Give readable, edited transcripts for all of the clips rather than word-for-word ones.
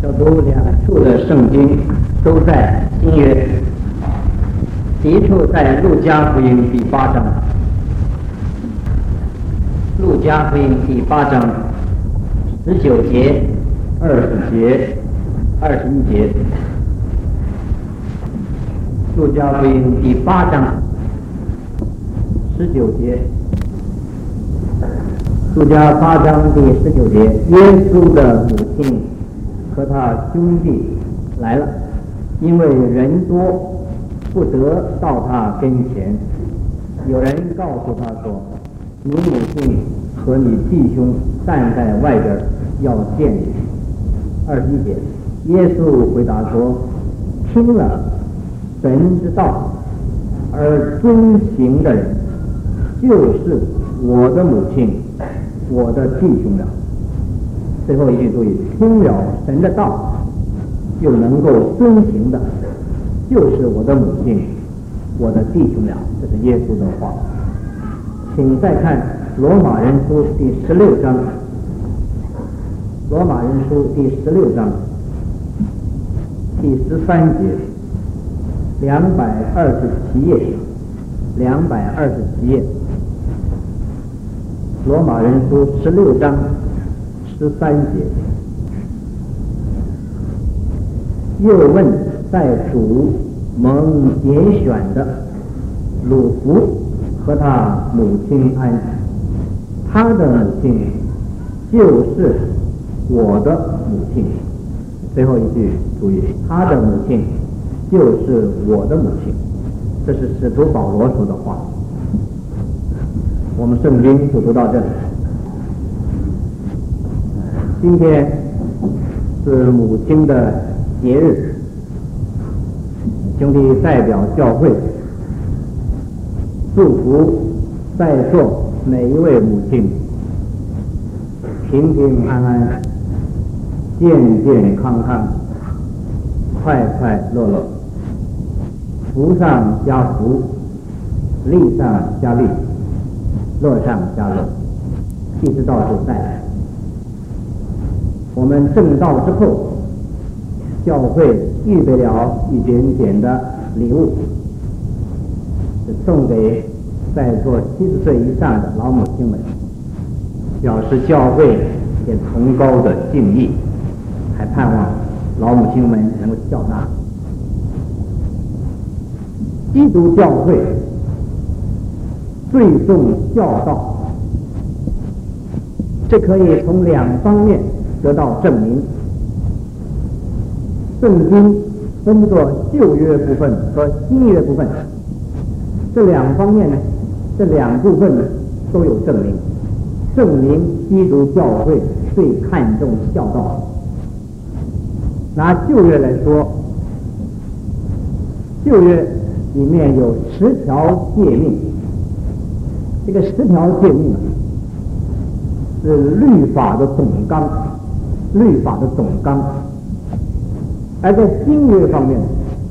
要读两处的圣经，都在新约。第一处在路加福音第8章，路加福音第8章19节、20节、21节。路加福音第8章19节。路加8章第19节，耶稣的母亲和他兄弟来了，因为人多，不得到他跟前。有人告诉他说：“你母亲和你弟兄站在外边，要见你。”21节，耶稣回答说：“听了神之道而遵行的人，就是我的母亲，我的弟兄了。”最后一句注意，听了神的道又能够遵行的，就是我的母亲，我的弟兄了。这是耶稣的话。请再看罗马人书第16章，罗马人书第16章第13节，227页，227页。罗马人书16章13节，又问在主蒙拣选的鲁孚和他母亲安，他的母亲就是我的母亲。最后一句注意，他的母亲就是我的母亲，这是使徒保罗说的话。我们圣经就读到这里。今天是母亲的节日，兄弟代表教会祝福在座每一位母亲平平安安、健健康康、快快乐乐，福上加福，利上加利，乐上加乐，一直到主再来。我们正道之后，教会预备了一点点的礼物，是送给在座70岁以上的老母亲们，表示教会也崇高的敬意，还盼望老母亲们能够孝纳。基督教会最重孝道，这可以从2方面得到证明。圣经分作旧约部分和新约部分，这2方面呢，这2部分呢都有证明，证明基督教会最看重孝道。拿旧约来说，旧约里面有10条诫命，这个10条诫命是律法的总纲，律法的总纲。而在新约方面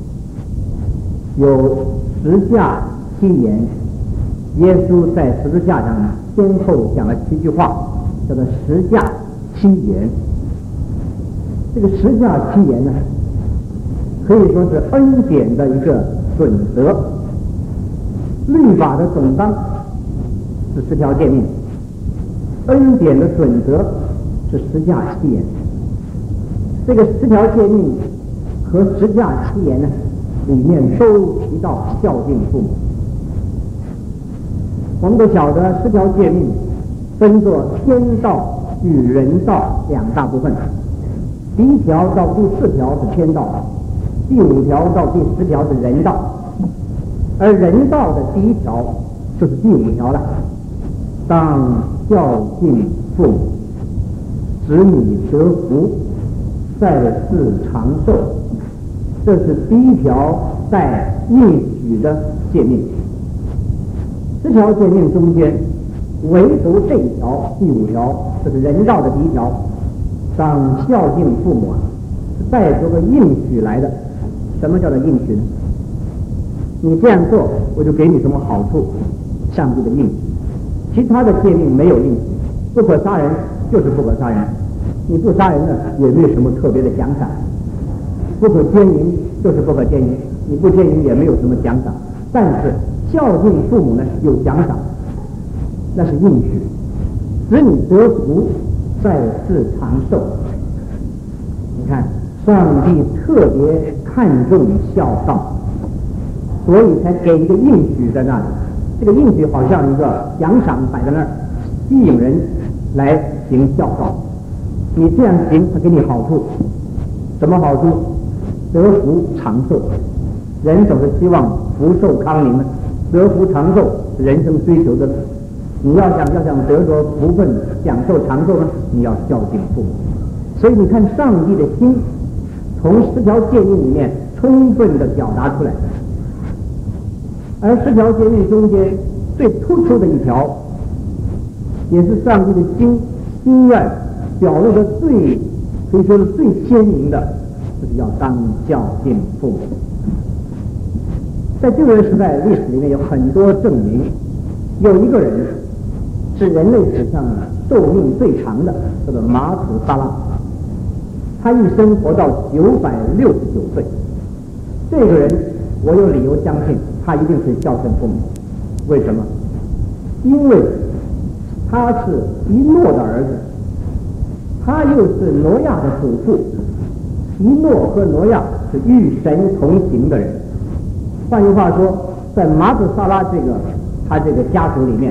有10架7言，耶稣在十字架上先后讲了7句话，叫做10架7言。这个10架7言呢，可以说是恩典的一个准则。律法的总纲是10条诫命，恩典的准则是10架7言。这个10条诫命和10架7言呢，里面都提到孝敬父母。我们都晓得10条诫命分作天道与人道2大部分，第1条到第4条是天道，第5条到第10条是人道。而人道的第1条就是第5条了，当孝敬父母，使你得福，在世长寿。这是第1条带应许的诫命。10条诫命中间，唯独这一条第5条，这是人道的第1条，当孝敬父母是带着个应许来的。什么叫做应许呢？你这样做，我就给你什么好处，上帝的应许。其他的诫命没有应许，不可杀人就是不可杀人， 你不杀人呢，也没有什么特别的奖赏。不可奸淫就是不可奸淫，你不奸淫也没有什么奖赏。但是孝敬父母呢有奖赏，那是应许，使你得福，在世长寿。你看，上帝特别看重孝道，所以才给一个应许在那里。这个应许好像一个奖赏摆在那儿，吸引人来行孝道。你这样行，他给你好处。什么好处？得福长寿。人总是希望福寿康宁的，得福长寿，人生追求的。你要想得着福分，享受长寿呢，你要孝敬父母。所以你看，上帝的心从10条诫命里面充分的表达出来，而10条诫命中间最突出的一条，也是上帝的心愿表露的可以说是最鲜明的，就是要当孝敬父母。在旧约时代历史里面有很多证明，有一个人是人类史上寿命最长的，叫做马土萨拉，他一生活到969岁。这个人我有理由相信他一定是孝顺父母。为什么？因为他是一诺的儿子，他又是挪亚的祖父。一诺和挪亚是与神同行的人。换句话说，在马土萨拉他这个家族里面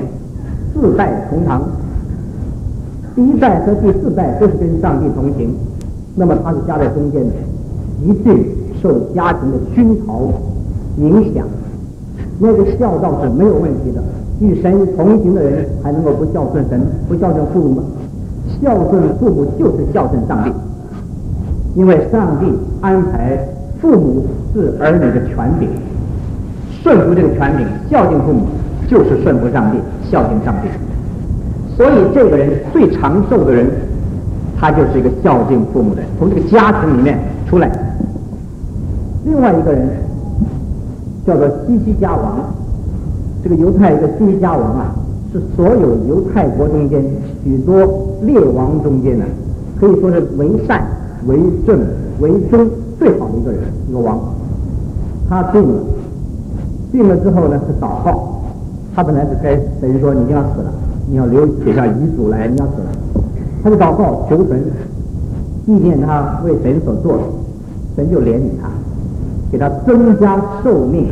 ，4代同堂，第1代和第4代都是跟上帝同行，那么他是夹在中间的，一定受家庭的熏陶影响，那个孝道是没有问题的。与神同行的人还能够不孝顺神、不孝顺父母吗？孝顺父母就是孝顺上帝，因为上帝安排父母是儿女的权柄，顺服这个权柄，孝敬父母就是顺服上帝，孝敬上帝。所以这个人最长寿的人，他就是一个孝敬父母的人，从这个家庭里面出来。另外一个人叫做西西家王，这个犹太一个西西家王啊，是所有犹太国中间许多列王中间呢，可以说是为善、为正、为忠最好的一个王。他病了之后呢，是祷告。他本来是该神说你一定要死了，你要写下遗嘱来，你要死了。他就祷告求神纪念他为神所做的，神就怜悯他，给他增加寿命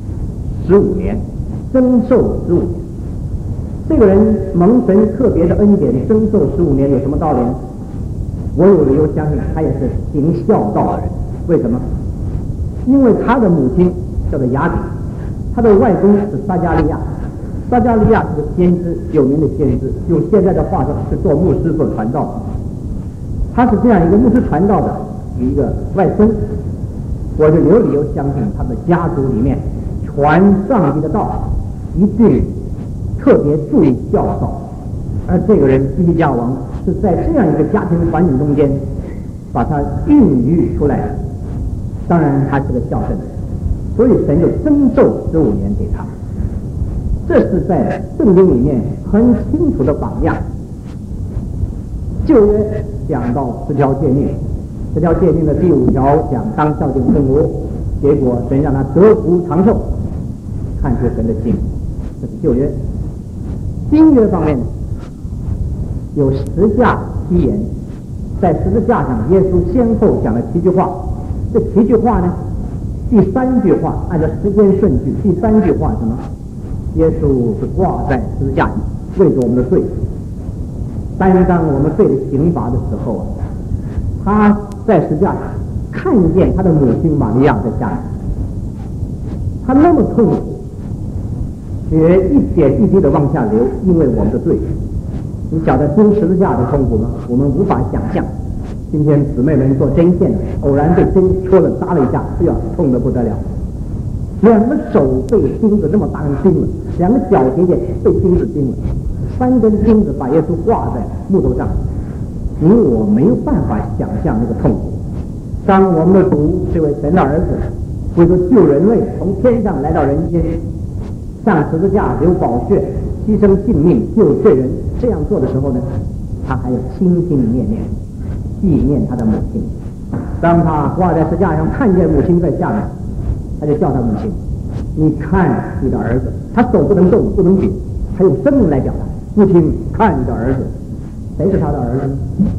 15年，增寿15年。这个人蒙神特别的恩典，增寿15年有什么道理呢？我有理由相信他也是行孝道的人。为什么？因为他的母亲叫做雅比，他的外公是撒加利亚。撒加利亚是个先知，有名的先知，用现在的话说是做牧师做传道的。他是这样一个牧师传道的一个外孙，我就有理由相信他的家族里面传上帝的道一定特别注意孝道。而这个人西西家王是在这样一个家庭环境中间把他孕育出来的，当然他是个孝顺的人，所以神就增寿15年给他。这是在圣经里面很清楚的榜样。旧约讲到10条诫命，10条诫命的第5条讲当孝敬父母，结果神让他得福长寿，看出神的心。这是旧约。新约方面有10架7言，在十字架上耶稣先后讲了7句话。这7句话呢，第3句话按照时间顺序，第3句话什么？耶稣是挂在十字架上，为着我们的罪，担当我们罪的刑罚的时候啊，他在十字架上看见他的母亲玛利亚在下面，他那么痛苦，血一点一滴的往下流，因为我们的罪。你晓得钉十字架的痛苦吗？我们无法想象。今天姊妹们做针线的，偶然被针戳了扎了一下，哎呀，痛得不得了。2个手被钉子这么大根钉了，2个脚节节被钉子钉了，3根钉子把耶稣挂在木头上，你我没有办法想象那个痛苦。当我们的主这位神的儿子为了救人类从天上来到人间，上十字架流宝血，牺牲性命救罪人，这样做的时候呢，他还要心心念念纪念他的母亲。当他挂在十字架上，看见母亲在下面，他就叫他母亲：“你看你的儿子。”他手不能动，不能举，他用生命来表达：“母亲，看你的儿子。”谁是他的儿子？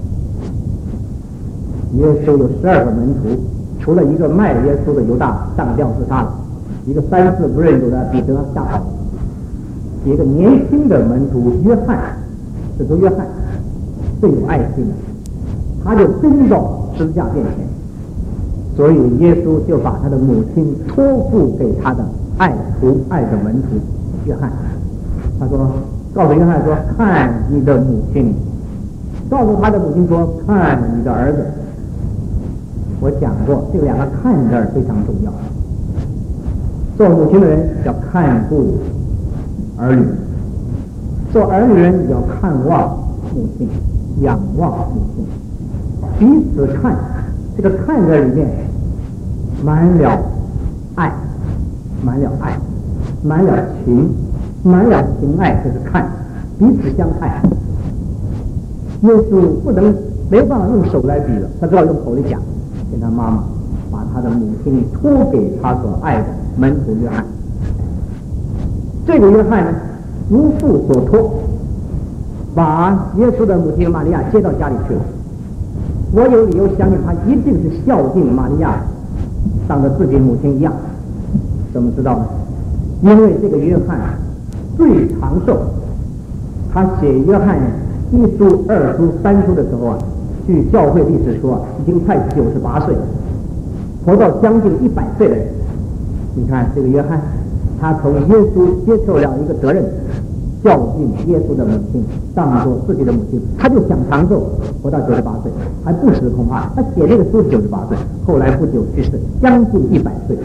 耶稣有12个门徒，除了一个卖耶稣的犹大上吊自杀了，一个3次不认主的彼得吓跑了，一个年轻的门徒约翰，使徒约翰最有爱心的，他就跟到十字架面前，所以耶稣就把他的母亲托付给他的爱的门徒约翰。他说，告诉约翰说：“看你的母亲。”告诉他的母亲说：“看你的儿子。”我讲过，这两个“看”字非常重要。做母亲的人要看顾儿女，做儿女人要看望母亲，仰望母亲，彼此看。这个“看”字里面满了爱，满了爱，满了情，满了情爱，这是看，彼此相看。耶稣没有办法用手来比了，他只好用口里讲，跟他妈妈把他的母亲托给他所爱的门徒约翰。这个约翰呢，如父所托，把耶稣的母亲玛利亚接到家里去了。我有理由相信他一定是孝敬玛利亚，当着自己母亲一样。怎么知道呢？因为这个约翰最长寿，他写约翰1书、2书、3书的时候啊，据教会历史说啊，已经快98岁，活到将近100岁的人。你看这个约翰，他从耶稣接受了一个责任，孝敬耶稣的母亲，当作自己的母亲，他就想长寿，活到98岁，还不止恐怕。他写这个书是98岁，后来不久去世，将近100岁。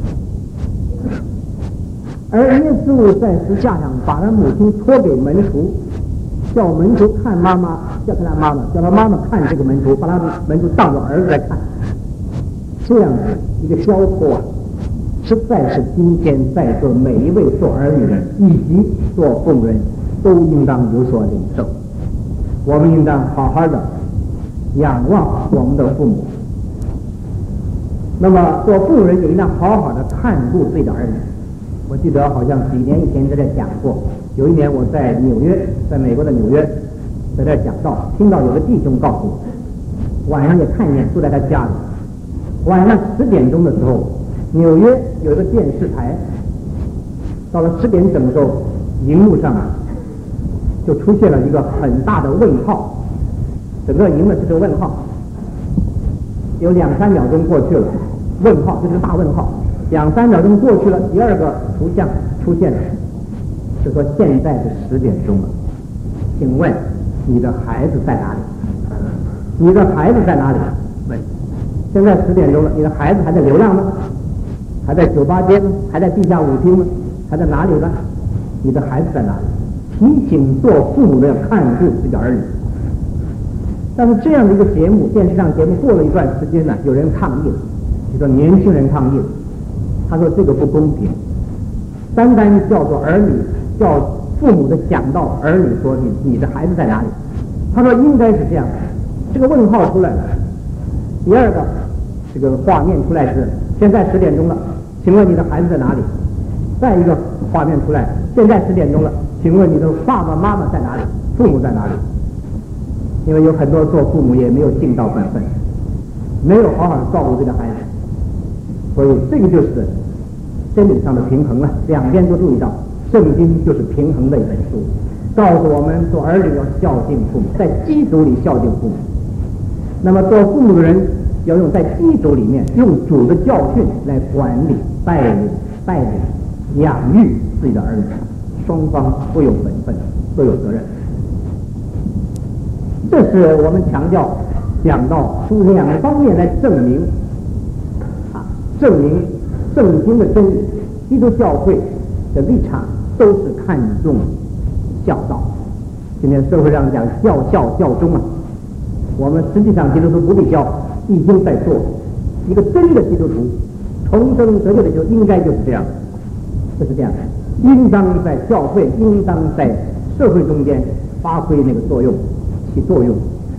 而耶稣在十字架上把他母亲托给门徒，叫门徒看妈妈，叫他妈妈，叫他妈妈看这个门徒，把他门徒当作儿子来看。这样的一个交托啊，实在是今天在座每一位做儿女人以及做父母人都应当有所领受。我们应当好好的仰望我们的父母，那么做父母人也应当好好的看顾自己的儿女。我记得好像几年以前在这讲过，有一年我在纽约，在美国的纽约，在这讲道，听到有个弟兄告诉我，晚上也看见住在他家里，晚上10点钟的时候，纽约有一个电视台，到了10点整的时候，荧幕上啊就出现了一个很大的问号，整个荧幕是个问号，有2-3秒钟过去了，问号就是个大问号，2-3秒钟过去了，第二个图像出现了，就说现在是10点钟了，请问你的孩子在哪里？你的孩子在哪里？问，现在10点钟了，你的孩子还在流浪吗？还在酒吧街吗？还在地下舞厅吗？还在哪里呢？你的孩子在哪里？提醒做父母的要看顾自己的儿女。但是这样的一个节目，电视上节目过了一段时间呢，有人抗议了，就说年轻人抗议了，他说这个不公平，单单叫做儿女，叫父母的讲到儿女说你的孩子在哪里？他说应该是这样，这个问号出来了。第二个这个画面出来是现在10点钟了，请问你的孩子在哪里？再一个画面出来，现在10点钟了，请问你的爸爸妈妈在哪里？父母在哪里？因为有很多做父母也没有尽到本分，没有好好的照顾这个孩子，所以这个就是真理上的平衡了。两边都注意到，圣经就是平衡的一本书，告诉我们做儿女要孝敬父母，在基础里孝敬父母。那么做父母的人要用在基础里面用主的教训来管理、带领、养育自己的儿女，双方都有本分，都有责任。这是我们强调讲到从2个方面来证明圣经的真理。基督教会的立场都是看重孝道。今天社会上讲孝忠啊，我们实际上基督徒不必教，已经在做。一个真的基督徒重生得救的时候，应该就是这样，就是这样，应当在教会，应当在社会中间发挥那个作用，起作用。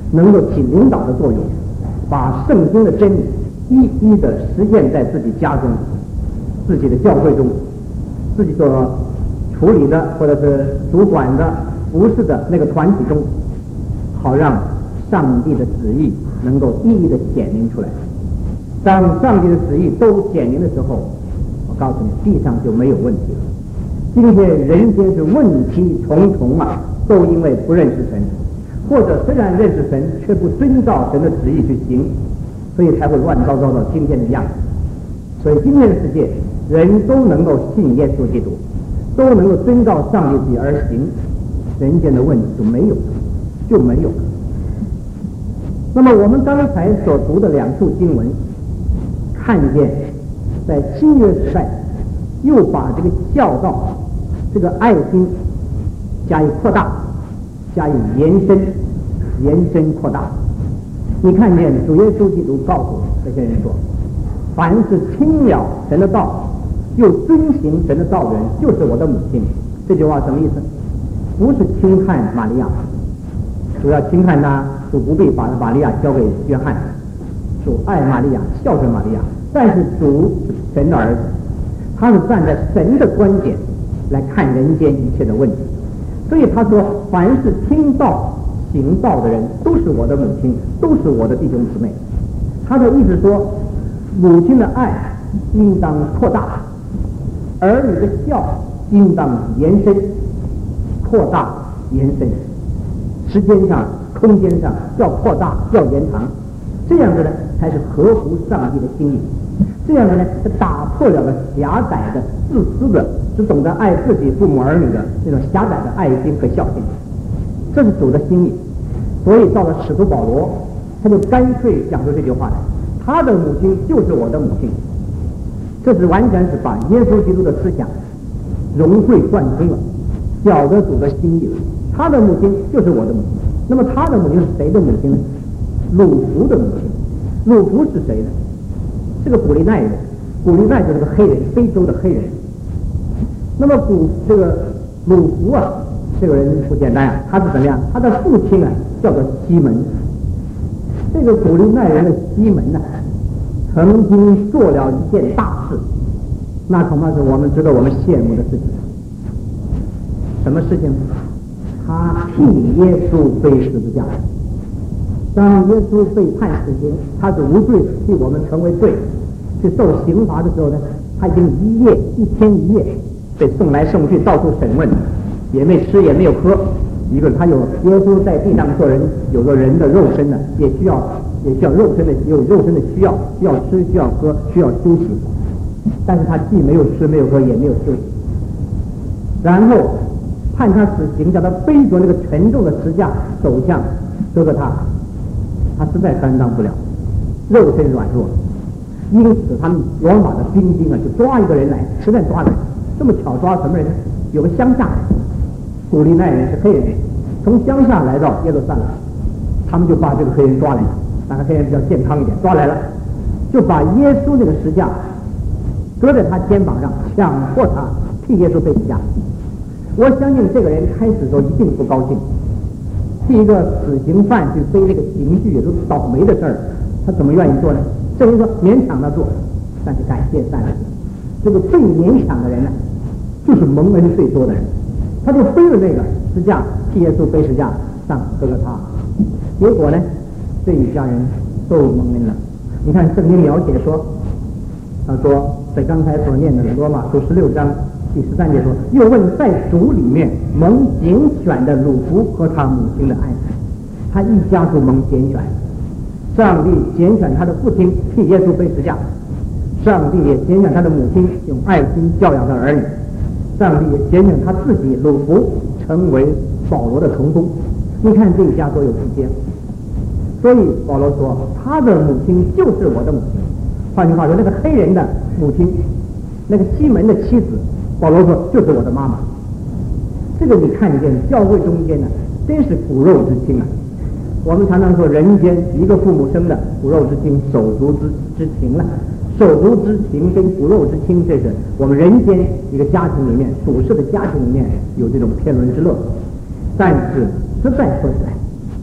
能够起领导的作用，把圣经的真理一一的实践在自己家中、自己的教会中、自己所处理的或者是主管的服侍的那个团体中，好让上帝的旨意能够一一的显明出来。当上帝的旨意都显明的时候，我告诉你，地上就没有问题了。今天人间是问题重重啊，都因为不认识神，或者虽然认识神，却不遵照神的旨意去行，所以才会乱糟糟到今天的样子。所以今天的世界，人都能够信耶稣基督，都能够遵照上帝旨意而行，人间的问题就没有了。那么我们刚才所读的两处经文，看见在新约时代又把这个教导、这个爱心加以扩大，加以延伸扩大。你看见主耶稣基督告诉这些人说，凡是听了神的道又遵行神的道的人，就是我的母亲。这句话什么意思？不是轻看玛利亚，主要轻看他，主不必把玛利亚交给约翰，主爱玛利亚，孝顺玛利亚。但是主是神的儿子，他是站在神的观点来看人间一切的问题，所以他说，凡是听道行道的人，都是我的母亲，都是我的弟兄姊妹。他的意思说，母亲的爱应当扩大，儿女的孝应当延伸，扩大延伸，时间上空间上要扩大要延长，这样子呢才是合乎上帝的心意。这样子呢，打破了个狭窄的、自私的、只懂得爱自己父母儿女的这种狭窄的爱心和孝心，这是主的心意。所以到了使徒保罗，他就干脆讲出这句话来：他的母亲就是我的母亲。这是完全是把耶稣基督的思想融会贯通了，晓得主的心意了。他的母亲就是我的母亲。那么他的母亲是谁的母亲呢？鲁孚的母亲。鲁孚是谁呢？是个古利奈人，古利奈就是个黑人，非洲的黑人。那么这个鲁孚啊，这个人不简单啊，他是怎么样？他的父亲啊叫做西门。这个古利奈人的西门呢，曾经做了一件大事，那恐怕是我们值得我们羡慕的事情。什么事情？他替耶稣背十字架。当耶稣被判死刑，他是无罪的，替我们成为罪，去受刑罚的时候呢，他已经一天一夜被送来送去，到处审问，也没吃也没有喝。一个他有耶稣在地上做人，有个人的肉身呢，也需要肉身的需要吃需要喝需要休息，但是他既没有吃没有喝也没有休息。然后判他死刑，叫他背着那个沉重的石架走向哥哥他实在担当不了，肉身软弱，因此他们罗马的兵丁啊，就抓一个人来，实在抓人。这么巧抓什么人呢？有个乡下人，古利奈人是黑人，从乡下来到耶路撒冷，他们就把这个黑人抓来了。那个黑人比较健康一点，抓来了，就把耶稣这个石架搁在他肩膀上，强迫他替耶稣背十字架。我相信这个人开始的时候一定不高兴。替一个死刑犯去背这个刑具，也都倒霉的事儿，他怎么愿意做呢？这人说勉强他做，但是感谢上帝，这个最勉强的人呢，就是蒙恩最多的人，他就背了那个十字架，替耶稣背十字架上哥哥他，结果呢，这一家人都蒙恩了。你看圣经描写说，他说在刚才所念的罗马书16章第13节说，又问在主里面蒙拣选的鲁孚和他母亲的爱，他一家都蒙拣选。上帝拣选他的父亲替耶稣背十字架，上帝也拣选他的母亲用爱心教养他的儿女，上帝也拣选他自己鲁孚成为保罗的同工。你看这一家都有之间，所以保罗说他的母亲就是我的母亲。换句话说，那个黑人的母亲，那个西门的妻子，保罗说就是我的妈妈。这个你看见教会中间呢，真是骨肉之亲啊。我们常常说人间一个父母生的骨肉之亲，手足之情了。手足之情跟骨肉之亲，这是我们人间一个家庭里面，属世的家庭里面有这种天伦之乐。但是实在说起来，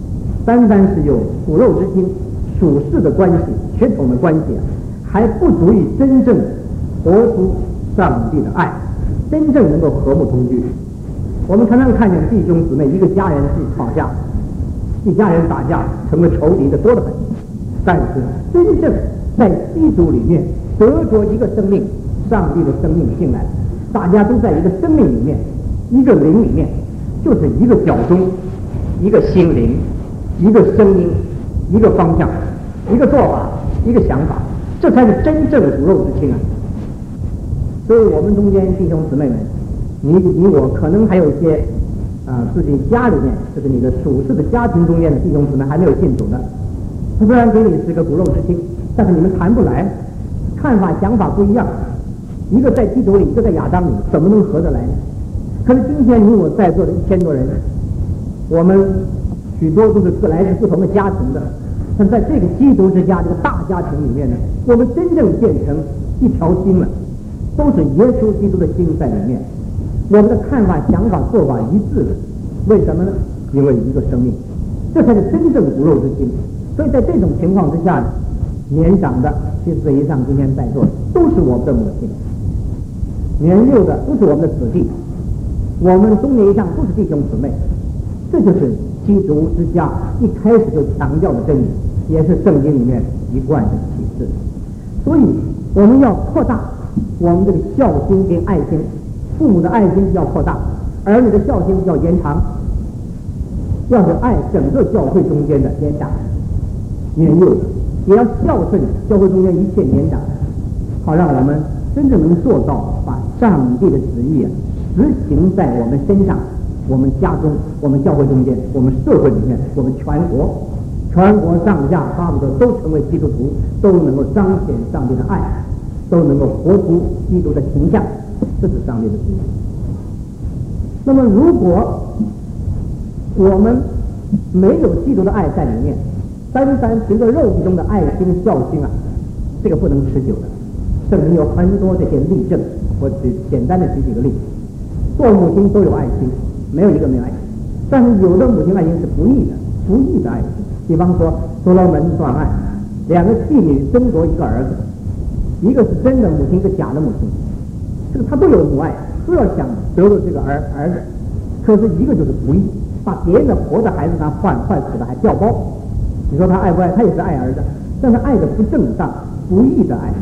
单单是有骨肉之亲、属世的关系、血统的关系还不足以真正活出上帝的爱，真正能够和睦同居。我们常常看见弟兄姊妹一个家人去吵架，一家人打架成了仇敌的多得很，但是真正在基督里面得着一个生命，上帝的生命进来，大家都在一个生命里面，一个灵里面，就是一个脚中，一个心灵，一个声音，一个方向，一个做法，一个想法，这才是真正的骨肉之亲啊！所以我们中间弟兄姊妹们，你我可能还有一些自己家里面，就是你的属世的家庭中间的弟兄姊妹还没有信主的，他虽然给你是个骨肉之亲，但是你们谈不来，看法想法不一样，一个在基督里，一个在亚当里，怎么能合得来呢？可是今天你我在座的1000多人，我们许多都是来自不同的家庭的，但在这个基督之家这个大家庭里面呢，我们真正变成一条心了，都是耶稣基督的心在里面，我们的看法想法做法一致了。为什么呢？因为一个生命，这才是真正骨肉之亲。所以在这种情况之下，年长的70岁以上今天在座的都是我们的母亲，年幼的都是我们的子弟，我们中年以上都是弟兄姊妹。这就是基督之家一开始就强调的真理，也是圣经里面一贯的启示。所以我们要扩大我们这个孝心跟爱心，父母的爱心要扩大，儿女的孝心要延长，要是爱整个教会中间的年长年幼的，也要孝顺教会中间一切年长，好让我们真正能做到把上帝的旨意实行在我们身上，我们家中，我们教会中间，我们社会里面，我们全国上下巴不得都成为基督徒，都能够彰显上帝的爱，都能够活出基督的形象，这是上帝的旨意。那么如果我们没有基督的爱在里面，单单凭着肉体中的爱心孝心这个不能持久的。圣经有很多这些例证，我简单的举几个例子。做母亲都有爱心，没有一个没有爱心，但是有的母亲爱心是不义的爱心。比方说所罗门断案，2个妓女争夺一个儿子，一个是真的母亲，一个假的母亲，这个他都有母爱，都要想得到这个儿子，可是一个就是不义，把别人的活的孩子他换死的还调包。你说他爱不爱？他也是爱儿子，但是爱的不正当，不义的爱。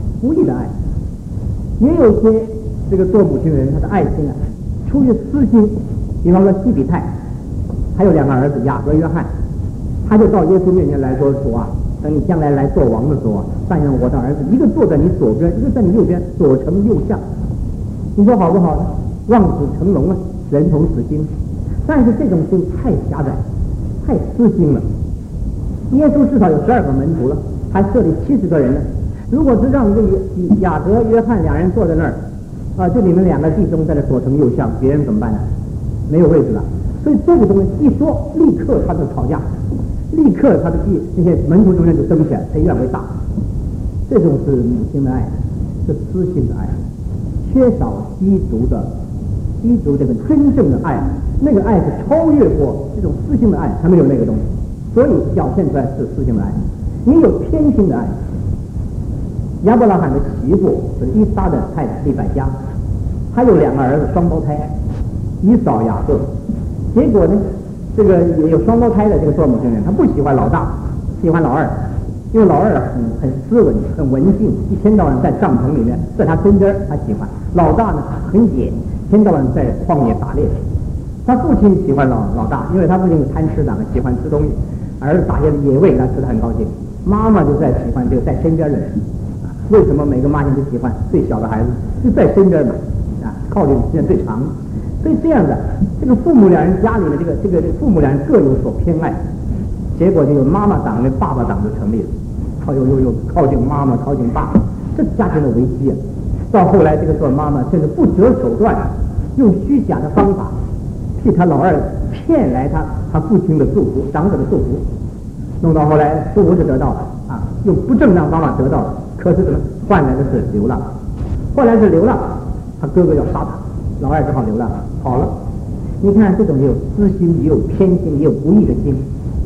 也有些这个做母亲的人，他的爱心出于私心。比方说西比泰还有2个儿子雅各约翰，他就到耶稣面前来说，主等你将来来做王的时候但愿我的儿子一个坐在你左边，一个在你右边，左丞右相。你说好不好呢？望子成龙人同此心。但是这种心太狭窄，太私心了。耶稣至少有12个门徒了，还设立70个人呢。如果是让这个雅各约翰2人坐在那儿就你们2个弟兄在这左丞右相，别人怎么办呢？没有位置了。所以这个东西一说，立刻他就吵架，立刻他的这些门徒中间就争起来，谁愿为大。这种是母亲的爱，是私心的爱，缺少基督这个真正的爱，那个爱是超越过这种私心的爱，他没有那个东西，所以表现出来是私心的爱。你有偏心的爱。亚伯拉罕的媳妇是以撒的太太利百加，他有2个儿子双胞胎，以扫雅各。结果呢，这个也有双胞胎的这个做母亲人，他不喜欢老大，喜欢老二，因为老二很斯文，很文静，一天到晚在帐篷里面，在他身边他喜欢。老大呢很野，一天到晚在荒野打猎。他父亲喜欢老大，因为他父亲是贪吃的，喜欢吃东西，儿子打些野味他吃得很高兴。妈妈就在喜欢这个在身边的人。为什么每个妈亲都喜欢最小的孩子就在身边嘛？靠近时间最长。所以这样的这个父母2人家里的这个父母2人各有所偏爱，结果就有妈妈党跟爸爸党就成立了，又靠近妈妈靠近爸爸，这家庭的危机到后来这个做妈妈甚至不择手段，用虚假的方法替他老二骗来他父亲的祝福，长者的祝福，弄到后来祝福是得到了用不正当方法得到了，可是怎么换来的是流浪，后来是流浪，他哥哥要杀他，老二只好流浪跑了。你看这种也有私心，也有偏心，也有不义的心，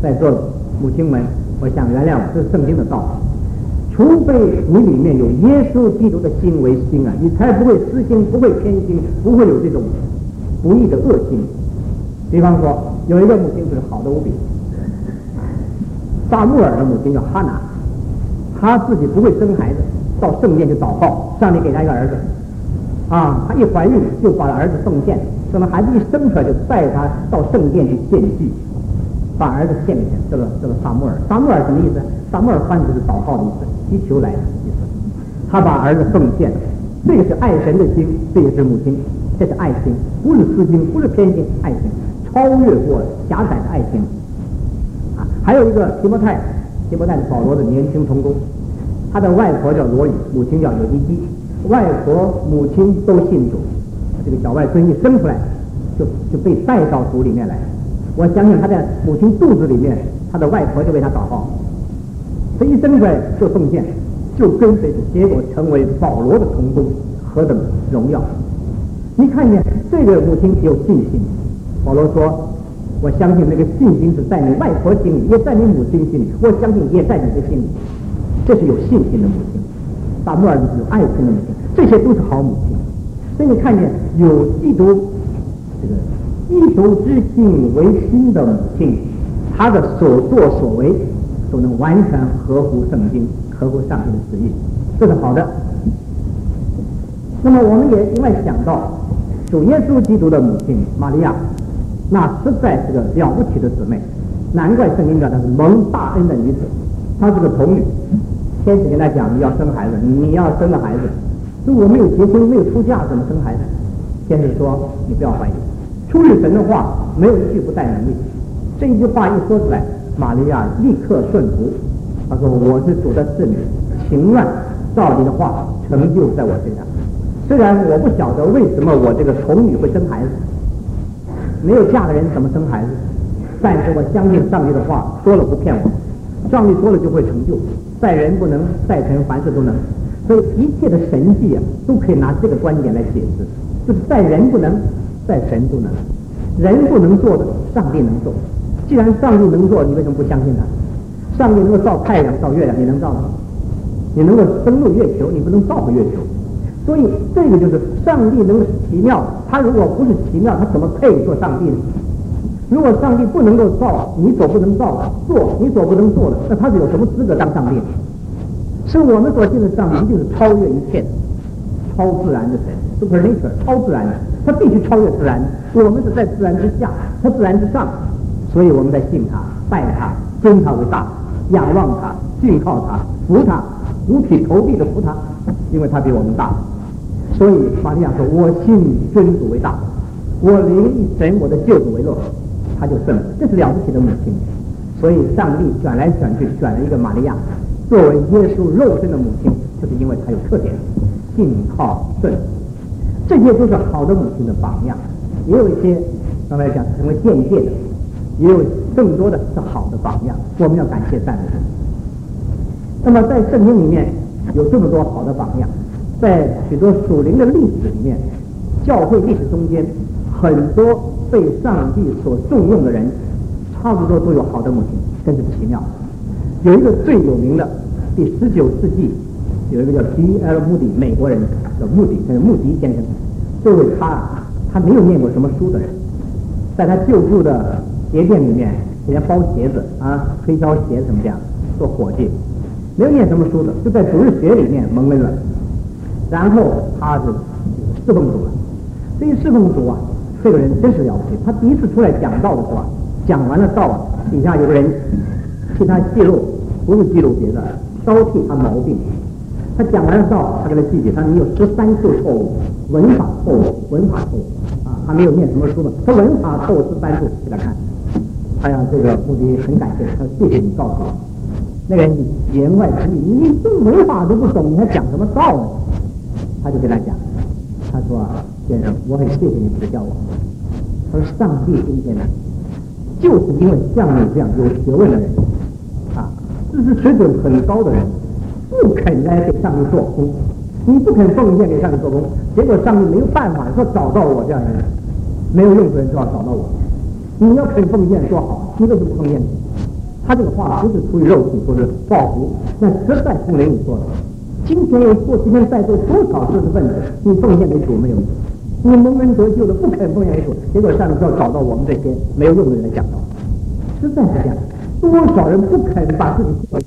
在座的母亲们，我想原谅我，这是圣经的道理。除非你里面有耶稣基督的心为心啊，你才不会私心，不会偏心，不会有这种不义的恶心。比方说，有一个母亲就是好的无比，撒母耳的母亲叫哈拿，她自己不会生孩子，到圣殿去祷告，上帝给她一个儿子，她一怀孕就把儿子奉献，等到孩子一生出来就带他到圣殿去献祭，把儿子献给他，这个撒母耳。撒母耳什么意思？撒母耳翻译就是祷告的意思，祈求来的意思。他把儿子奉献，这个是爱神的心，这也是母亲，这是爱心，不是私心，不是偏心，爱心超越过狭窄的爱心。还有一个提摩太是保罗的年轻同工，他的外婆叫罗以，母亲叫有尼基，外婆母亲都信主。这个小外孙一生出来就被带到主里面来，我相信他在母亲肚子里面，他的外婆就为他祷告，他一生出来就奉献，就跟随主，结果成为保罗的同工，何等荣耀！你看见这个母亲有信心，保罗说，我相信那个信心是在你外婆心里，也在你母亲心里，我相信也在你的心里，这是有信心的母亲。撒母耳是有爱心的母亲，这些都是好母亲。所以你看见有基督这个基督之心为心的母亲，她的所作所为都能完全合乎圣经，合乎上帝的旨意，这是好的。那么我们也另外想到主耶稣基督的母亲玛利亚，那实在是个了不起的姊妹，难怪圣经讲她是蒙大恩的女子，她是个童女。天使跟她讲，你要生孩子，你要生个孩子，如果没有结婚没有出嫁怎么生孩子？天使说，你不要怀疑，出于神的话没有一句不带能力。这一句话一说出来，玛利亚立刻顺服，她说，我是主的侍女，情愿照你的话成就在我身上。虽然我不晓得为什么我这个童女会生孩子，没有嫁的人怎么生孩子，但是我相信上帝的话说了不骗我，上帝说了就会成就，在人不能，在神凡事都能。所以一切的神迹都可以拿这个观点来解释，就是在人不能，在神都能。人不能做的，上帝能做。既然上帝能做，你为什么不相信他？上帝能够造太阳造月亮，你能造吗？你能够登陆月球，你不能造个月球。所以这个就是上帝能奇妙，他如果不是奇妙，他怎么配做上帝呢？如果上帝不能够造你所不能造的，做你所不能做的，那他是有什么资格当上帝呢？是我们所信的上帝一定是超越一切的，超自然的神 ，supernatural 超自然的，他必须超越自然。我们是在自然之下，他自然之上，所以我们在信他、拜他、尊他为大，仰望他、信靠他、服他，五体投地的服他，因为他比我们大。所以玛利亚说，我信真主为大，我灵以神我的救主为乐，他就胜了。这是了不起的母亲。所以上帝选来选去选了一个玛利亚作为耶稣肉身的母亲，就是因为她有特点，信靠顺服，这些都是好的母亲的榜样。也有一些刚才讲成为间接的，也有更多的是好的榜样，我们要感谢赞美。那么在圣经里面有这么多好的榜样，在许多属灵的历史里面，教会历史中间很多被上帝所重用的人，差不多都有好的母亲，真是奇妙。有一个最有名的，第19世纪有一个叫 D.L. 穆迪，美国人叫穆迪，他是穆迪先生。这位他没有念过什么书的人，在他救助的鞋店里面给人包鞋子推销鞋子什么这样做伙计，没有念什么书的，就在主日学里面蒙恩了。然后他是侍奉主了。这一侍奉主这个人真是了不起。他第一次出来讲道的时候讲完了道底下有个人替他记录，不是记录别的，挑剔他毛病。他讲完了道，他给他记起，他你有13处错误，文法错误他没有念什么书的，他文法错误13处给他看。哎呀，这个目的很感谢，他说谢谢你告诉我。那个人言外之意，你这文法都不懂，你还讲什么道呢？他就跟他讲，他说先生，我很谢谢你指教我。他说上帝今天呢，就是因为像你这样有学问的人知识水准很高的人，不肯来给上帝做工，你不肯奉献给上帝做工，结果上帝没有办法说找到我这样的人，没有用处人就要找到我。你要肯奉献多好，你为什么不奉献？ 他这个话不是出于肉体，不是报复，那实在不能你做的。今天在座多少知识分子，你奉献给主没有用，你蒙恩得救的不肯奉献给主，结果上头要找到我们这些没有用的人来讲道，实在是这样。多少人不肯把自己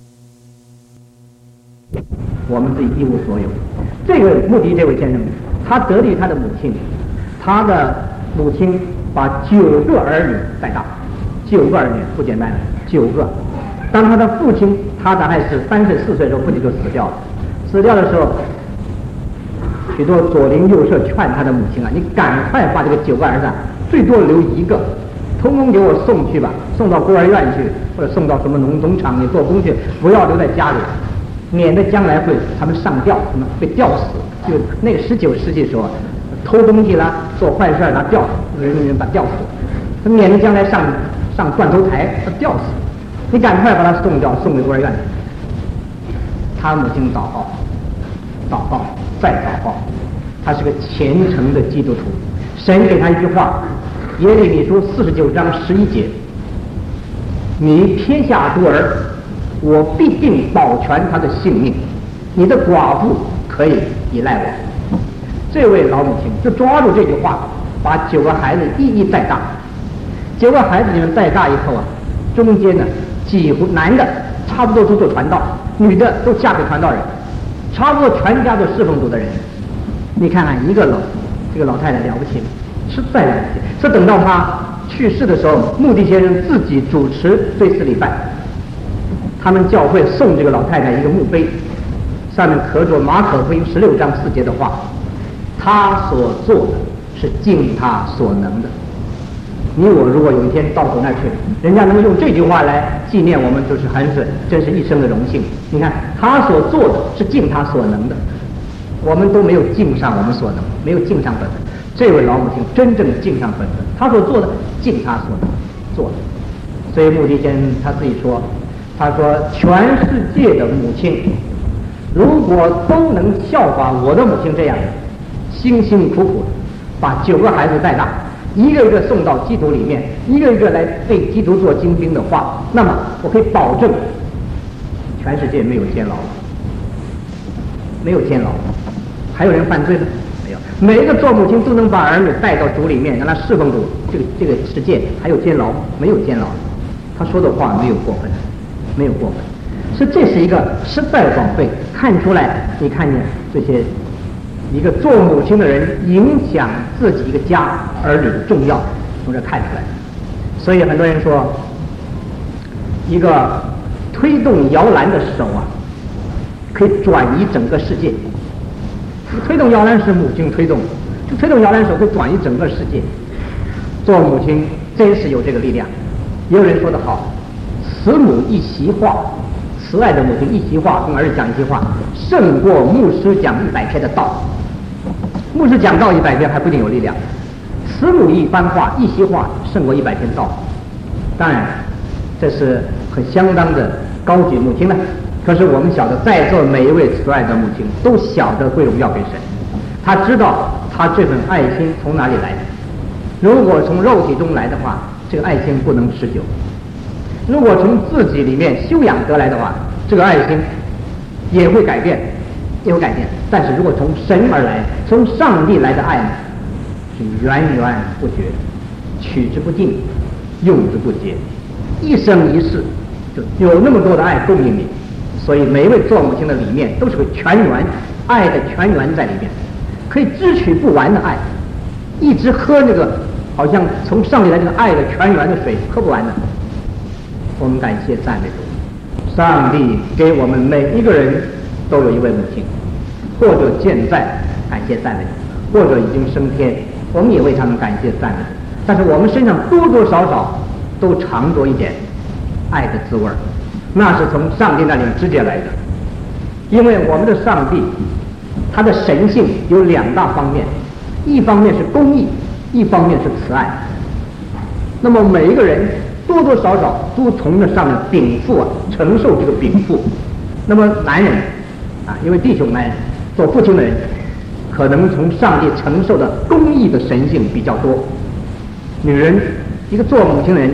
我们自己一无所有。这个穆迪这位先生，他得力于他的母亲，他的母亲把9个儿女带大，9个儿女不简单，9个。当他的父亲，他大概是3岁4岁的时候，父亲就死掉了。死掉的时候，许多左邻右舍劝他的母亲啊，你赶快把这个9个儿子最多留1个，通通给我送去吧，送到孤儿院去，或者送到什么农场里做工去，不要留在家里，免得将来会他们上吊，什么被吊死。就那个19世纪的时候，偷东西啦，做坏事啦，吊人把吊死，他免得将来上断头台，他吊死。你赶快把他送掉，送给孤儿院去。他母亲祷告，再祷告。他是个虔诚的基督徒。神给他一句话，耶利米书49章11节：你撇下孤儿，我必定保全他的性命，你的寡妇可以依赖我。这位老母亲就抓住这句话，把9个孩子一一带大。9个孩子你们带大以后啊，中间呢几乎男的差不多都做传道，女的都嫁给传道人，差不多全家都侍奉主的人。你看看这个老太太了不起，实在了不起。说等到她去世的时候，穆迪先生自己主持追思礼拜，他们教会送这个老太太一个墓碑，上面刻着马可福音16章4节的话：他所做的是尽他所能的。你我如果有一天到主那儿去，人家能用这句话来纪念我们，真是一生的荣幸。你看他所做的是尽他所能的，我们都没有尽上我们所能，没有尽上本分。这位老母亲真正尽上本分，他所做的尽他所能做的。所以穆迪先生他自己说，他说全世界的母亲如果都能效法我的母亲这样辛辛苦苦把9个孩子带大，一个一个送到基督里面，一个一个来为基督做精兵的话，那么我可以保证全世界没有监牢，没有监牢。还有人犯罪呢？没有。每一个做母亲都能把儿女带到主里面，让他侍奉主，这个世界还有监牢？没有监牢。他说的话没有过分，没有过分。所以这是一个实在的宝贝，看出来，你看见这些一个做母亲的人影响自己一个家儿女的重要，从这看出来。所以很多人说，一个推动摇篮的手啊，可以转移整个世界。推动摇篮是母亲推动，就推动摇篮手可以转移整个世界。做母亲真是有这个力量。也有人说得好，慈母一席话，慈爱的母亲一席话跟儿子讲一席话，胜过牧师讲100篇的道。牧师讲道100篇还不一定有力量，慈母一番话，一席话胜过100篇道。当然这是很相当的高举母亲了。可是我们晓得，在座每一位慈爱的母亲都晓得归荣耀给神，他知道他这份爱心从哪里来的。如果从肉体中来的话，这个爱心不能持久；如果从自己里面修养得来的话，这个爱心也会改变，也会改变。但是如果从神而来，从上帝来的爱呢，是源源不绝，取之不尽，用之不竭，一生一世就有那么多的爱供应你。所以每一位做母亲的里面都是个泉源，爱的泉源在里面，可以支取不完的爱，一直喝那个好像从上帝来这个爱的泉源的水，喝不完的。我们感谢赞美主，上帝给我们每一个人都有一位母亲，或者健在，感谢赞美主，或者已经升天，我们也为他们感谢赞美主。但是我们身上多多少少都藏着一点爱的滋味，那是从上帝那里直接来的。因为我们的上帝他的神性有2大方面，一方面是公义，一方面是慈爱。那么每一个人多多少少都从那上面禀赋承受这个禀赋。那么男人因为弟兄男人做父亲的人可能从上帝承受的公义的神性比较多，女人一个做母亲的人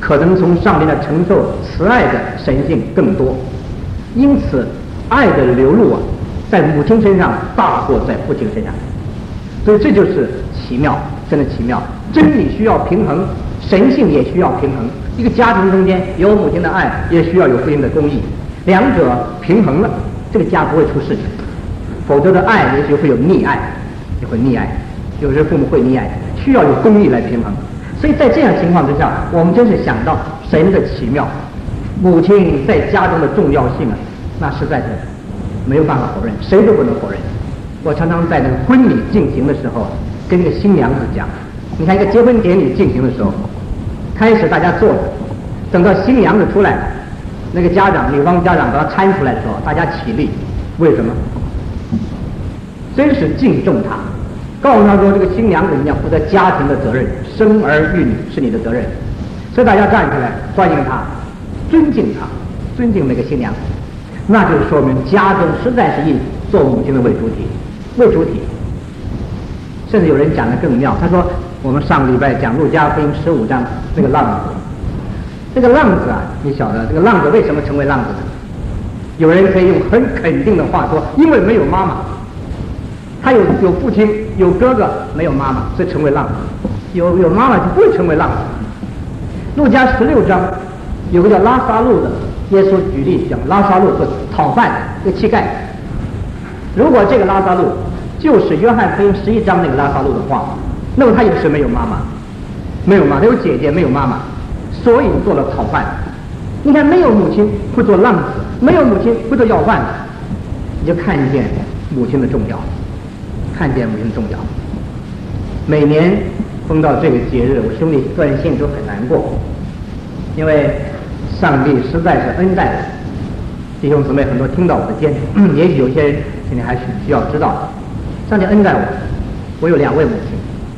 可能从上面的承受慈爱的神性更多，因此爱的流露啊，在母亲身上大过在父亲身上。所以这就是奇妙，真的奇妙。真理需要平衡，神性也需要平衡。一个家庭中间有母亲的爱，也需要有父亲的公义，两者平衡了，这个家不会出事情。否则的爱也许会有溺爱，也会溺爱，有时父母会溺爱，需要有公义来平衡。所以在这样情况之下，我们真是想到神的奇妙，母亲在家中的重要性啊，那实在是没有办法否认，谁都不能否认。我常常在那个婚礼进行的时候，跟那个新娘子讲，你看一个结婚典礼进行的时候，开始大家坐着，等到新娘子出来，那个家长女方家长把她搀出来的时候，大家起立，为什么？真是敬重她，告诉她说这个新娘子你要负责家庭的责任，生儿育女是你的责任，所以大家站起来欢迎她，尊敬她，尊敬那个新娘子，那就说明家中实在是以做母亲的为主体，为主体。甚至有人讲得更妙，他说我们上个礼拜讲路加福音15章那个浪子，这个浪子啊，你晓得这个浪子为什么成为浪子呢？有人可以用很肯定的话说，因为没有妈妈，他有父亲有哥哥，没有妈妈，所以成为浪子。有妈妈就不会成为浪子。路加16章有个叫拉撒路的，耶稣举例讲拉撒路是讨饭一个乞丐，如果这个拉撒路就是约翰福音11章那个拉撒路的话，那么他也是没有妈妈，没有妈妈，他有姐姐没有妈妈，所以做了讨饭。你看没有母亲会做浪子，没有母亲会做要饭的，你就看见母亲的重要，看见母亲的重要。每年逢到这个节日，我兄弟个人心里都很难过，因为上帝实在是恩待我。弟兄姊妹很多听到我的见证，也许有些人现在还是需要知道，上帝恩待我，我有2位母亲。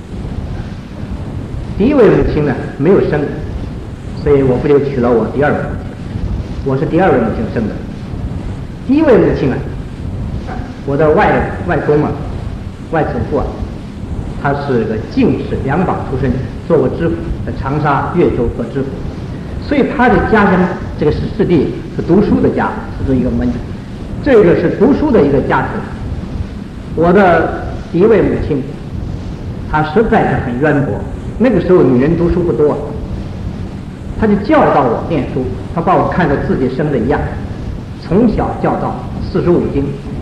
第一位母亲呢没有生，所以我不就娶了我第2位母亲，我是第2位母亲生的。第一位母亲啊，我的外公啊，外祖父啊，他是个进士2榜出身，做过知府，在长沙、岳州做知府，所以他的家乡这个师弟是读书的家，是一个门，这个是读书的一个家庭。我的第一位母亲，她实在是很渊博。那个时候女人读书不多，她就教导我念书，她把我看作自己生的一样，从小教导45经。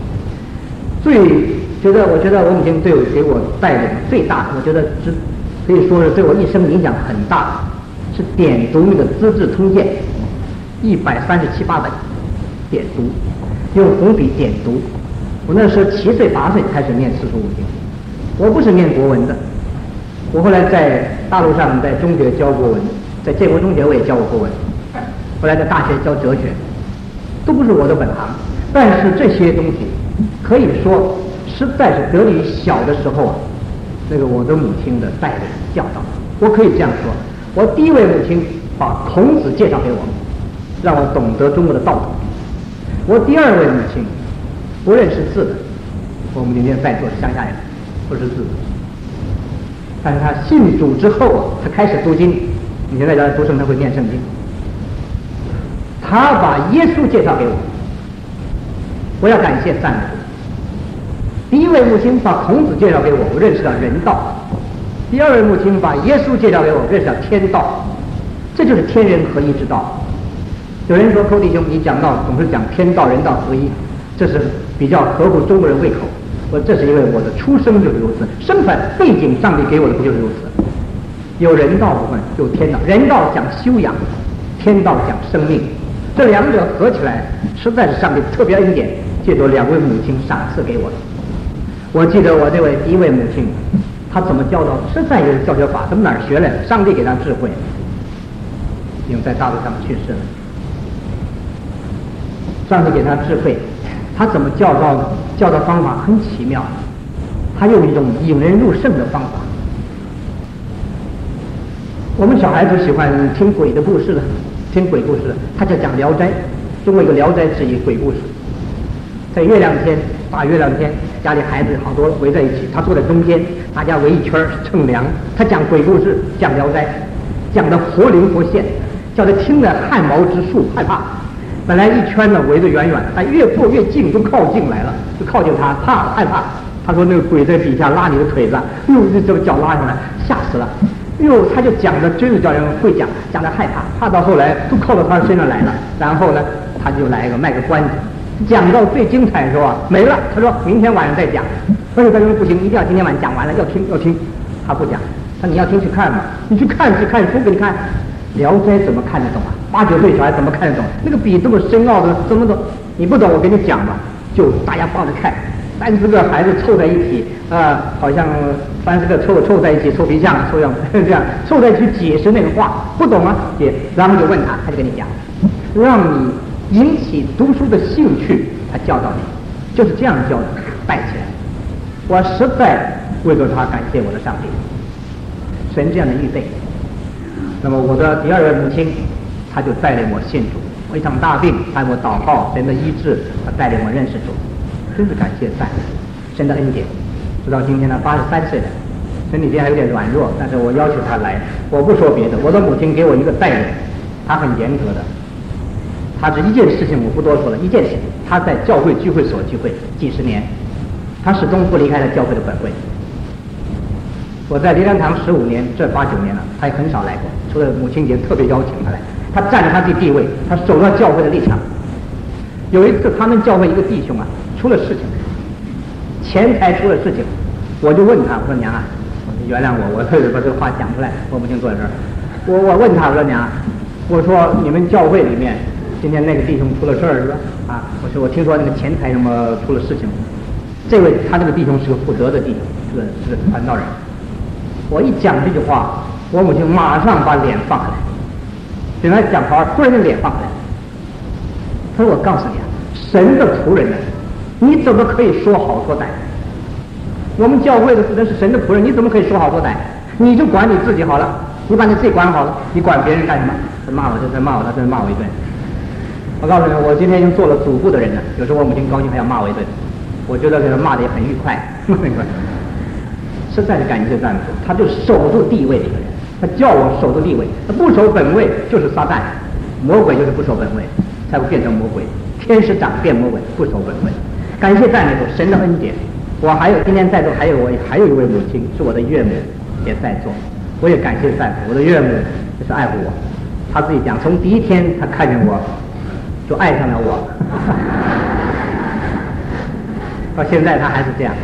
我觉得我母亲给我带领最大的，我觉得可以说是对我一生影响很大，是点读那个《资治通鉴》137、8本，点读，用红笔点读。我那时候7岁、8岁开始念45经，我不是念国文的。我后来在大陆上在中学教国文，在建国中学我也教过国文，后来在大学教哲学，都不是我的本行。但是这些东西可以说实在是得力于小的时候啊，那个我的母亲的带领教导。我可以这样说，我第一位母亲把孔子介绍给我，让我懂得中国的道德。我第2位母亲不认识字的，我们今天在座的乡下人不识字，但是他信主之后啊，他开始读经。你现在叫他读圣，他会念圣经。他把耶稣介绍给我，我要感谢赞美主。第一位母亲把孔子介绍给我，我认识到人道；第2位母亲把耶稣介绍给我，认识到天道。这就是天人合一之道。有人说寇弟兄，你讲道总是讲天道人道合一，这是比较合乎中国人胃口。这是因为我的出生就是如此，生反背景上帝给我的不就是如此？有人道部分，有天道。人道讲修养，天道讲生命，这2者合起来，实在是上帝特别恩典，借着2位母亲赏赐给我的。我记得我这位第一位母亲，她怎么教导，实在有教学法，从哪儿学来的？上帝给她智慧，已经在大陆上去世了。上帝给她智慧，她怎么教导方法很奇妙，她用一种引人入胜的方法。我们小孩子喜欢听鬼的故事了，听鬼故事了，他就讲《聊斋》，中国有个《聊斋志异》鬼故事。在月亮天，大月亮天，家里孩子好多围在一起，他坐在中间，大家围一圈乘凉。他讲鬼故事，讲《聊斋》，讲得活灵活现， 叫他听了汗毛直竖，害怕。本来一圈呢围得远远，他越过越近，就靠近来了，就靠近他，怕了，害怕。他说那个鬼在底下拉你的腿子，哟，这个脚拉上来，吓死了。哟，他就讲的真是叫人会讲，讲的害怕，怕到后来都靠到他身上来了。然后呢，他就来卖个关子，讲到最精彩的时候啊，没了。他说明天晚上再讲。而且他说不行，一定要今天晚上讲完了，要听。他不讲，他说你要听去看嘛，你去看书给你看。聊斋怎么看得懂啊？8、9岁小孩怎么看得懂？那个笔这么深奥的，怎么懂？你不懂，我给你讲吧。就大家抱着看，30个孩子凑在一起，好像30个凑在一起臭皮匠，这样凑在一起解释那个话，不懂啊解，然后就问他，他就跟你讲，让你引起读书的兴趣，他教导你，就是这样教的，带起来。我实在为了他感谢我的上帝，神这样的预备。那么我的第2位母亲，她就带领我信主。我一场大病，她为我祷告，神的医治，她带领我认识主，真是感谢赞神的恩典。直到今天呢，83岁了，身体还有点软弱，但是我要求她来。我不说别的，我的母亲给我一个带领，她很严格的。她只一件事情，我不多说了，一件事情，她在教会聚会所聚会几十年，她始终不离开了教会的本位。我在灵粮堂15年，这8、9年了，他也很少来过，除了母亲节特别邀请他来。他站着他的地位，他守着教会的立场。有一次，他们教会一个弟兄啊，出了事情，钱财出了事情，我就问他，我说娘啊，原谅我把这个话讲出来，我母亲坐在这儿，我问他，我说娘，我说你们教会里面今天那个弟兄出了事儿是吧？啊，我听说那个钱财什么出了事情，这位他这个弟兄是个负责的弟兄，是个传道人。我一讲这句话，我母亲马上把脸放下来，本来讲话突然间脸放下来。他说：“我告诉你啊，神的仆人呢，你怎么可以说好说歹？我们教会的人是神的仆人，你怎么可以说好说歹？你就管你自己好了，你把你自己管好了，你管别人干什么？”他骂我，他骂我一顿。我告诉你，我今天已经做了祖父的人了，有时候我母亲高兴还要骂我一顿，我觉得给他骂得也很愉快。实在是感谢赞美主，他就守住地位的一个人，他叫我守住地位，他不守本位就是撒旦，魔鬼就是不守本位，才会变成魔鬼。天使长变魔鬼，不守本位。感谢赞美主，神的恩典。我还有今天在座还有一位母亲是我的岳母，也在座，我也感谢赞美我的岳母，就是爱护我。他自己讲，从第1天他看见我，就爱上了我，到现在他还是这样。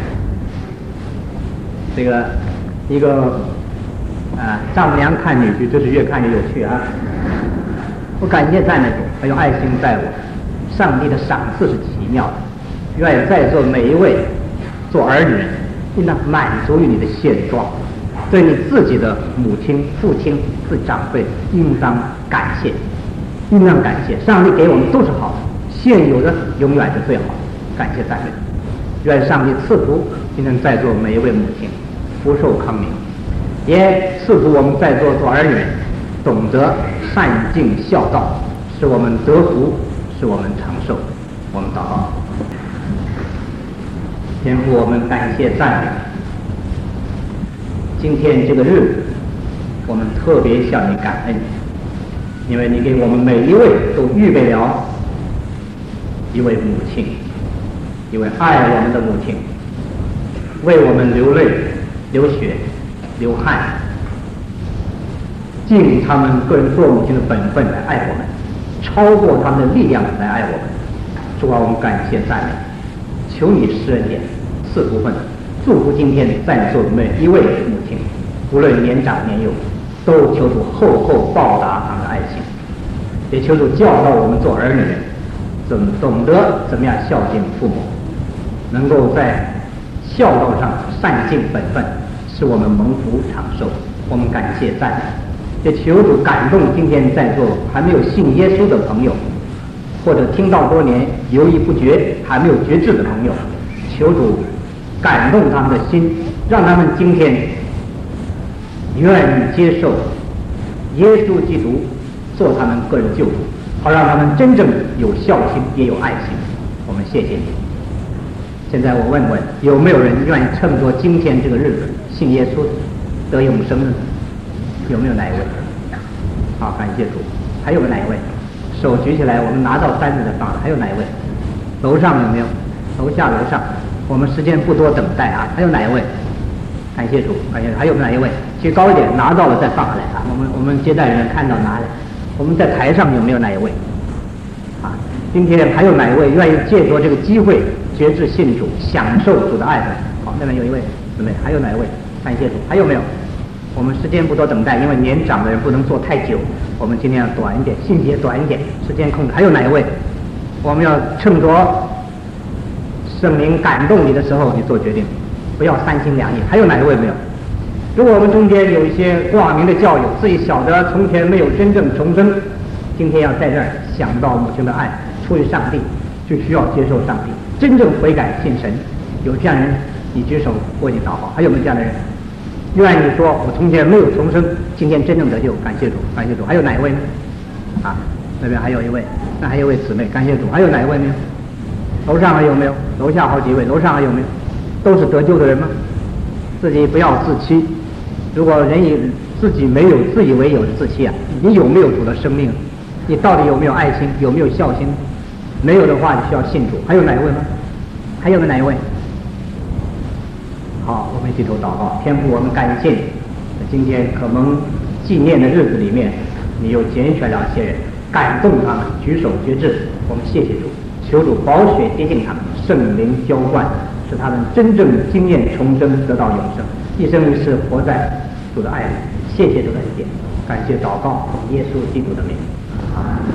这个一个丈母娘看女婿，真是越看越有趣啊！我感谢赞美主，很有爱心待我。上帝的赏赐是奇妙的，愿在座每一位做儿女人，应当满足于你的现状，对你自己的母亲、父亲、自长辈，应当感谢，应当感谢。上帝给我们都是好的，现有的永远是最好的。感谢赞美主，愿上帝赐福今天在座每一位母亲，福寿康宁，也赐福我们在座做儿女人，懂得善尽孝道，使我们得福，使我们长寿。我们祷告。天父，我们感谢赞美，今天这个日子，我们特别向你感恩，因为你给我们每一位都预备了一位母亲，一位爱我们的母亲，为我们流泪、流血、流汗，尽他们个人做母亲的本分来爱我们，超过他们的力量来爱我们。主啊，我们感谢赞美，求你施恩典，赐福分，祝福今天在座每一位母亲，无论年长年幼，都求主厚厚报答他们的爱心，也求主教导我们做儿女人，懂得怎么样孝敬父母，能够在孝道上善尽本分，使我们蒙福长寿。我们感谢赞美，也求主感动今天在座还没有信耶稣的朋友，或者听到多年犹豫不决还没有决志的朋友，求主感动他们的心，让他们今天愿意接受耶稣基督做他们个人救主，好让他们真正有孝心也有爱心。我们谢谢你。现在我问问，有没有人愿意趁着今天这个日子信耶稣得永生呢？有没有哪一位？好，感谢主。 还有哪一位？手举起来，我们拿到单子再放了。还有哪一位？楼上有没有？楼下楼上，我们时间不多，等待啊。还有哪一位？感谢主，感谢主。还有哪一位？举高一点，拿到了再放下来啊。我们接待人看到拿来。我们在台上有没有哪一位？啊，今天还有哪一位愿意借着这个机会决志信主，享受主的爱的？好，那边有一位姊妹，还有哪一位？感谢主。还有没有？我们时间不多，等待，因为年长的人不能坐太久，我们今天要短一点，信息也短一点，时间控制。还有哪一位？我们要趁着圣灵感动你的时候，你做决定，不要三心两意。还有哪一位没有？如果我们中间有一些挂名的教友，自己晓得从前没有真正重生，今天要在这儿想到母亲的爱，出于上帝，就需要接受上帝，真正悔改信神。有这样人，你举手为你祷告。还有没有这样的人？愿意说我从前没有重生，今天真正得救，感谢主，感谢主。还有哪一位呢？啊，那边还有一位，那还有一位姊妹，感谢主。还有哪一位没有？楼上还有没有？楼下好几位，楼上还有没有？都是得救的人吗？自己不要自欺。如果人以自己没有自以为有的自欺啊，你有没有主的生命？你到底有没有爱心？有没有孝心？没有的话，你需要信主。还有哪一位吗？还有哪一位？好，我们低头祷告。天父，我们感谢你，在今天可蒙纪念的日子里面，你又拣选了些人，感动他们举手决志。我们谢谢主，求主宝血洁净他们，圣灵浇灌，使他们真正经验重生，得到永生，一生一世活在主的爱里。谢谢主的恩典，感谢祷告，奉耶稣基督的名。